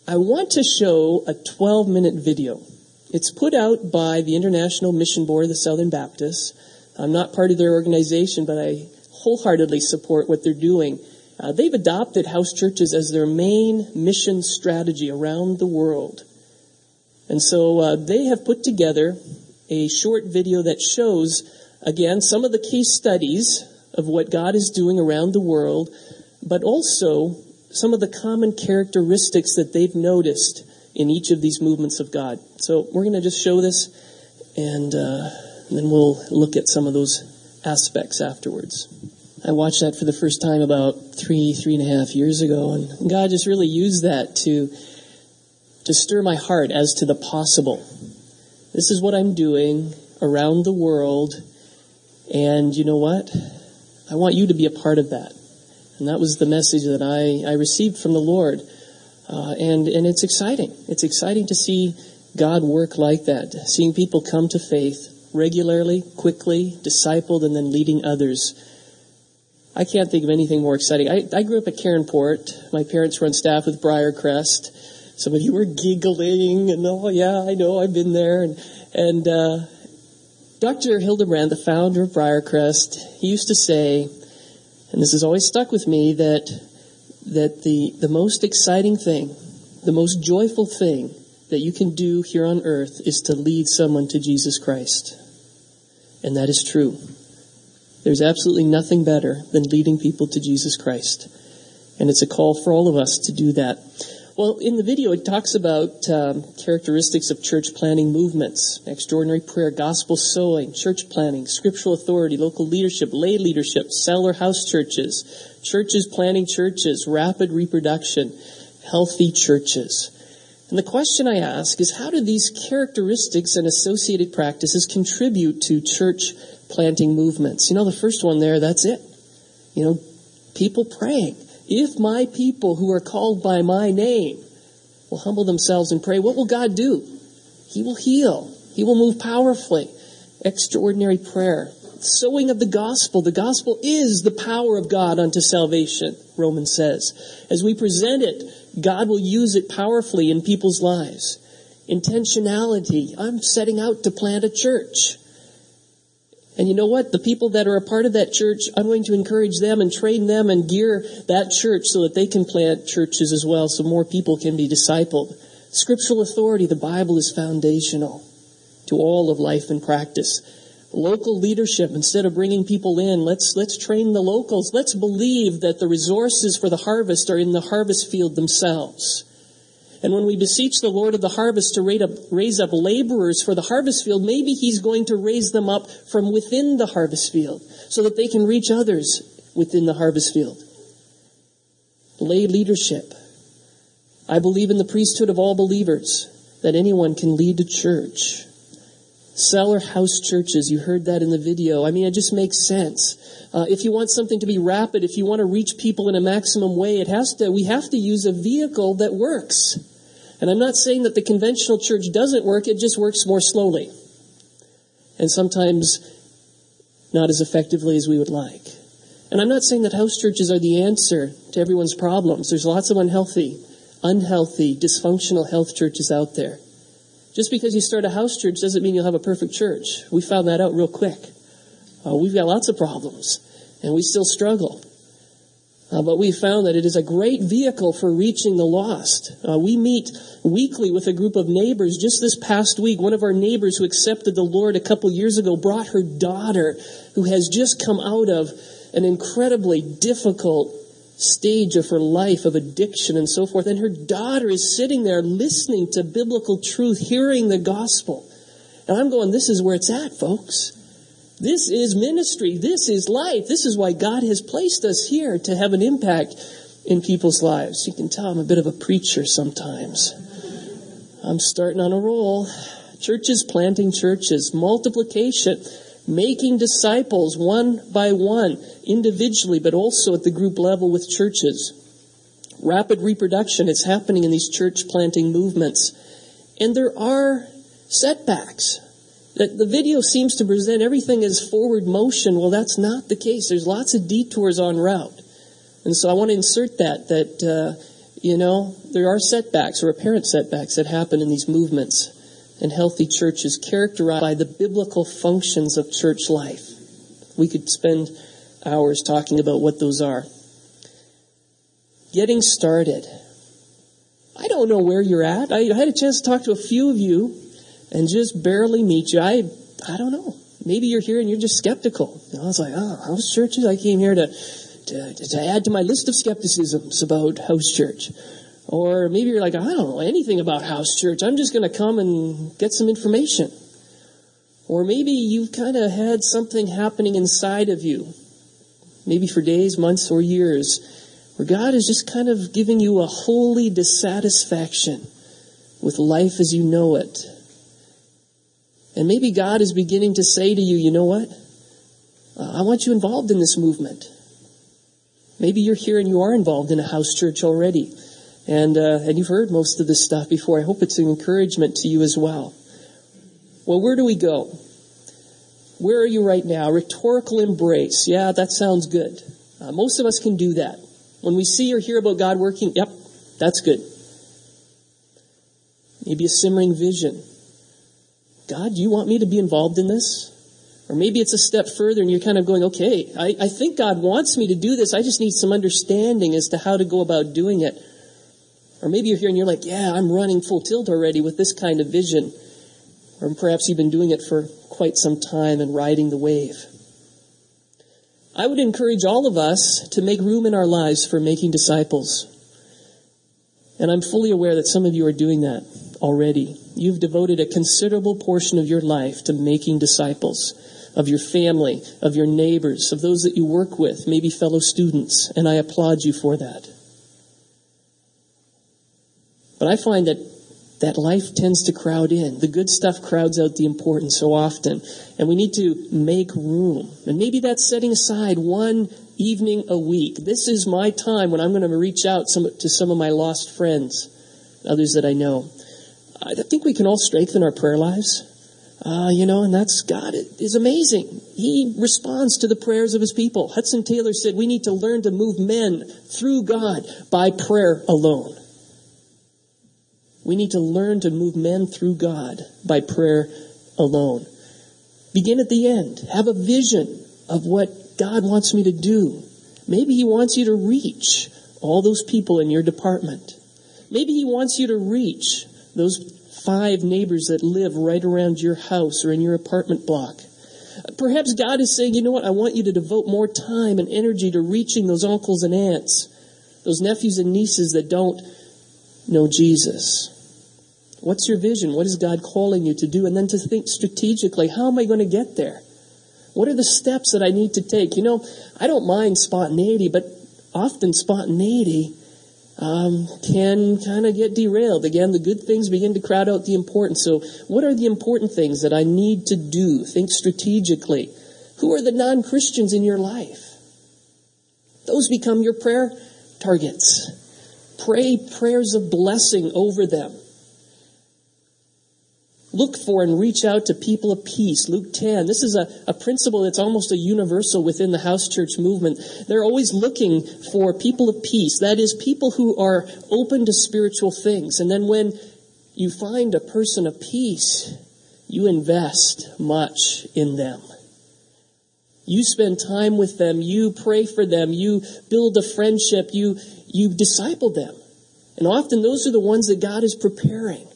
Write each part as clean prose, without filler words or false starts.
I want to show a 12-minute video. It's put out by the International Mission Board of the Southern Baptists. I'm not part of their organization, but I wholeheartedly support what they're doing. They've adopted house churches as their main mission strategy around the world. And so they have put together a short video that shows, again, some of the case studies of what God is doing around the world, but also some of the common characteristics that they've noticed in each of these movements of God. So we're going to just show this, and then we'll look at some of those aspects afterwards. I watched that for the first time about 3.5 years ago, and God just really used that to stir my heart as to the possible. This is what I'm doing around the world, and you know what? I want you to be a part of that. And that was the message that I received from the Lord. And it's exciting. It's exciting to see God work like that. Seeing people come to faith regularly, quickly, discipled, and then leading others. I can't think of anything more exciting. I grew up at Cairnport. My parents were on staff with Briarcrest. Some of you were giggling, and oh yeah, I know, I've been there. And Dr. Hildebrand, the founder of Briarcrest, he used to say, and this has always stuck with me, that the most exciting thing, the most joyful thing that you can do here on earth is to lead someone to Jesus Christ. And that is true. There's absolutely nothing better than leading people to Jesus Christ. And it's a call for all of us to do that. Well, in the video, it talks about characteristics of church planting movements: extraordinary prayer, gospel sowing, church planting, scriptural authority, local leadership, lay leadership, cell or house churches, churches planting churches, rapid reproduction, healthy churches. And the question I ask is, how do these characteristics and associated practices contribute to church planting movements? You know, the first one there, that's it. You know, people praying. If my people who are called by my name will humble themselves and pray, what will God do? He will heal. He will move powerfully. Extraordinary prayer. Sowing of the gospel. The gospel is the power of God unto salvation, Romans says. As we present it, God will use it powerfully in people's lives. Intentionality. I'm setting out to plant a church. And you know what? The people that are a part of that church, I'm going to encourage them and train them and gear that church so that they can plant churches as well, so more people can be discipled. Scriptural authority, the Bible is foundational to all of life and practice. Local leadership, instead of bringing people in, let's train the locals. Let's believe that the resources for the harvest are in the harvest field themselves. And when we beseech the Lord of the harvest to raise up laborers for the harvest field, maybe He's going to raise them up from within the harvest field so that they can reach others within the harvest field. Lay leadership. I believe in the priesthood of all believers, that anyone can lead a church. Cell or house churches, you heard that in the video. I mean, it just makes sense. If you want something to be rapid, if you want to reach people in a maximum way, we have to use a vehicle that works. And I'm not saying that the conventional church doesn't work, it just works more slowly. And sometimes not as effectively as we would like. And I'm not saying that house churches are the answer to everyone's problems. There's lots of unhealthy, dysfunctional health churches out there. Just because you start a house church doesn't mean you'll have a perfect church. We found that out real quick. We've got lots of problems, and we still struggle. But we found that it is a great vehicle for reaching the lost. We meet weekly with a group of neighbors. Just this past week, one of our neighbors who accepted the Lord a couple years ago brought her daughter, who has just come out of an incredibly difficult stage of her life, of addiction and so forth. And her daughter is sitting there listening to biblical truth, hearing the gospel. And I'm going, this is where it's at, folks. This is ministry. This is life. This is why God has placed us here, to have an impact in people's lives. You can tell I'm a bit of a preacher sometimes. I'm starting on a roll. Churches planting churches. Multiplication. Making disciples one by one, individually, but also at the group level with churches. Rapid reproduction is happening in these church planting movements. And there are setbacks. The video seems to present everything as forward motion. Well, that's not the case. There's lots of detours en route. And so I want to insert that there are setbacks or apparent setbacks that happen in these movements. And healthy churches characterized by the biblical functions of church life. We could spend hours talking about what those are. Getting started. I don't know where you're at. I had a chance to talk to a few of you and just barely meet you. I don't know. Maybe you're here and you're just skeptical. I was like, house churches? I came here to add to my list of skepticisms about house church. Or maybe you're like, I don't know anything about house church. I'm just going to come and get some information. Or maybe you've kind of had something happening inside of you, maybe for days, months, or years, where God is just kind of giving you a holy dissatisfaction with life as you know it. And maybe God is beginning to say to you, you know what? I want you involved in this movement. Maybe you're here and you are involved in a house church already. And you've heard most of this stuff before. I hope it's an encouragement to you as well. Well, where do we go? Where are you right now? Rhetorical embrace. Yeah, that sounds good. Most of us can do that. When we see or hear about God working, yep, that's good. Maybe a simmering vision. God, do you want me to be involved in this? Or maybe it's a step further and you're kind of going, okay, I think God wants me to do this. I just need some understanding as to how to go about doing it. Or maybe you're here and you're like, yeah, I'm running full tilt already with this kind of vision. Or perhaps you've been doing it for quite some time and riding the wave. I would encourage all of us to make room in our lives for making disciples. And I'm fully aware that some of you are doing that already. You've devoted a considerable portion of your life to making disciples of your family, of your neighbors, of those that you work with, maybe fellow students, and I applaud you for that. But I find that life tends to crowd in. The good stuff crowds out the important so often. And we need to make room. And maybe that's setting aside one evening a week. This is my time when I'm going to reach out to some of my lost friends, others that I know. I think we can all strengthen our prayer lives. And that's God is amazing. He responds to the prayers of his people. Hudson Taylor said we need to learn to move men through God by prayer alone. We need to learn to move men through God by prayer alone. Begin at the end. Have a vision of what God wants me to do. Maybe he wants you to reach all those people in your department. Maybe he wants you to reach those 5 neighbors that live right around your house or in your apartment block. Perhaps God is saying, you know what, I want you to devote more time and energy to reaching those uncles and aunts, those nephews and nieces that don't know Jesus. What's your vision? What is God calling you to do? And then to think strategically, how am I going to get there? What are the steps that I need to take? I don't mind spontaneity, but often spontaneity can kind of get derailed. Again, the good things begin to crowd out the important. So what are the important things that I need to do? Think strategically. Who are the non-Christians in your life? Those become your prayer targets. Pray prayers of blessing over them. Look for and reach out to people of peace. Luke 10. This is a principle that's almost a universal within the house church movement. They're always looking for people of peace. That is, people who are open to spiritual things. And then when you find a person of peace, you invest much in them. You spend time with them. You pray for them. You build a friendship. You disciple them. And often those are the ones that God is preparing.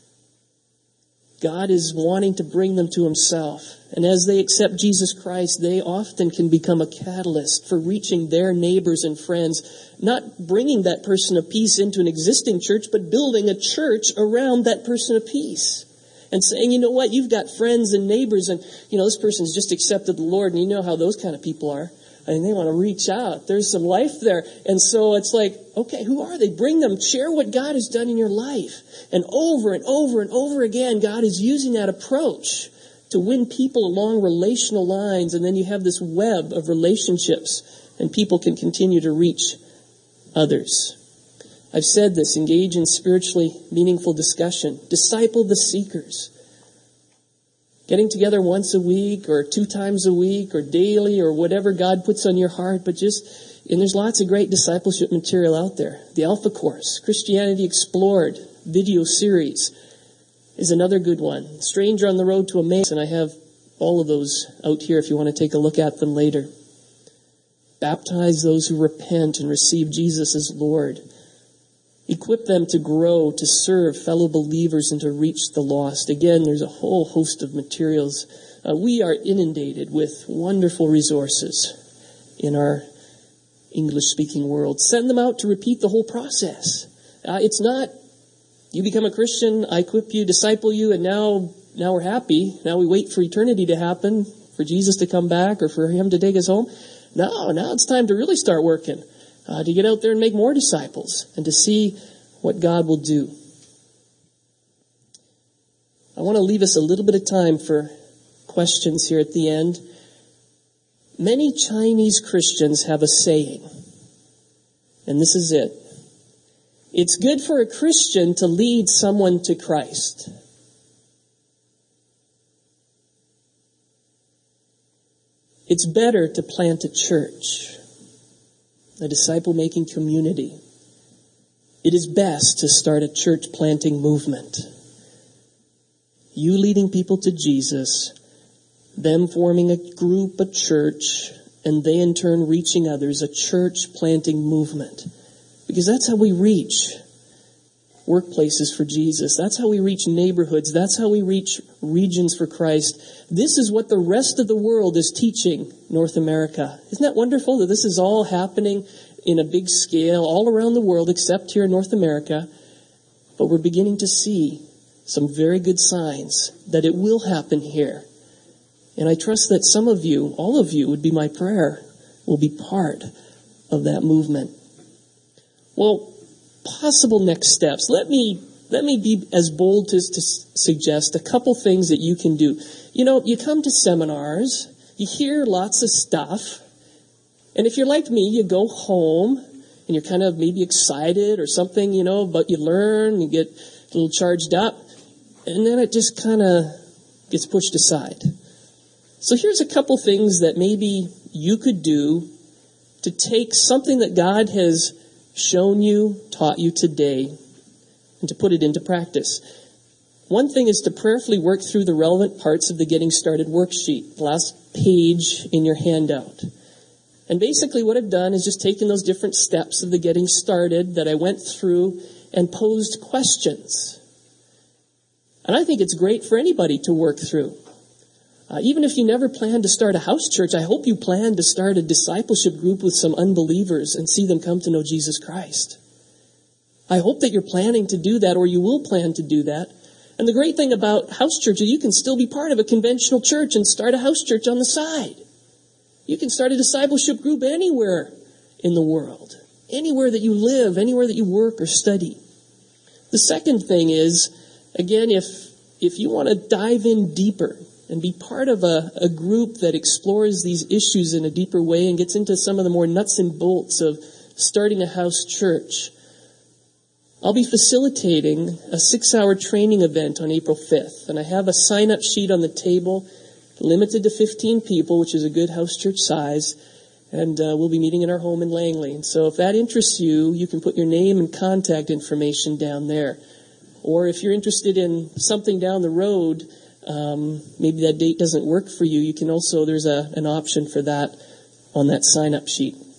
God is wanting to bring them to himself. And as they accept Jesus Christ, they often can become a catalyst for reaching their neighbors and friends, not bringing that person of peace into an existing church, but building a church around that person of peace. And saying, you know what, you've got friends and neighbors and, this person's just accepted the Lord, and you know how those kind of people are. And they want to reach out. There's some life there. And so it's like, okay, who are they? Bring them. Share what God has done in your life. And over and over and over again, God is using that approach to win people along relational lines. And then you have this web of relationships, and people can continue to reach others. I've said this, engage in spiritually meaningful discussion. Disciple the seekers. Getting together once a week or 2 times a week or daily or whatever God puts on your heart, but just And there's lots of great discipleship material out there. The Alpha Course, Christianity Explored video series is another good one. Stranger on the Road to Emmaus, and I have all of those out here if you want to take a look at them later. Baptize those who repent and receive Jesus as Lord. Equip them to grow, to serve fellow believers, and to reach the lost. Again, there's a whole host of materials. We are inundated with wonderful resources in our English-speaking world. Send them out to repeat the whole process. It's not, you become a Christian, I equip you, disciple you, and now we're happy. Now we wait for eternity to happen, for Jesus to come back, or for Him to take us home. No, now it's time to really start working, to get out there and make more disciples, and to see what God will do. I want to leave us a little bit of time for questions here at the end. Many Chinese Christians have a saying, and this is it. It's good for a Christian to lead someone to Christ. It's better to plant a church, a disciple-making community. It is best to start a church planting movement. You leading people to Jesus, them forming a group, a church, and they in turn reaching others, a church planting movement. Because that's how we reach workplaces for Jesus. That's how we reach neighborhoods. That's how we reach regions for Christ. This is what the rest of the world is teaching North America. Isn't that wonderful that this is all happening in a big scale all around the world except here in North America? But we're beginning to see some very good signs that it will happen here. And I trust that some of you, all of you, would be my prayer, will be part of that movement. Well, possible next steps. Let me be as bold to suggest a couple things that you can do. You know, you come to seminars, you hear lots of stuff, and if you're like me, you go home and you're kind of maybe excited or something, you know, but you learn, you get a little charged up, and then it just kind of gets pushed aside. So here's a couple things that maybe you could do to take something that God has shown you, taught you today, and to put it into practice. One thing is to prayerfully work through the relevant parts of the Getting Started worksheet, the last page in your handout. And basically what I've done is just taken those different steps of the Getting Started that I went through and posed questions. And I think it's great for anybody to work through. Even if you never plan to start a house church, I hope you plan to start a discipleship group with some unbelievers and see them come to know Jesus Christ. I hope that you're planning to do that, or you will plan to do that. And the great thing about house church is you can still be part of a conventional church and start a house church on the side. You can start a discipleship group anywhere in the world, anywhere that you live, anywhere that you work or study. The second thing is, again, if you want to dive in deeper and be part of a group that explores these issues in a deeper way and gets into some of the more nuts and bolts of starting a house church, I'll be facilitating a 6-hour training event on April 5th. And I have a sign-up sheet on the table, limited to 15 people, which is a good house church size. And we'll be meeting in our home in Langley. And so if that interests you, you can put your name and contact information down there. Or if you're interested in something down the road, maybe that date doesn't work for you, you can also, there's an option for that on that sign-up sheet.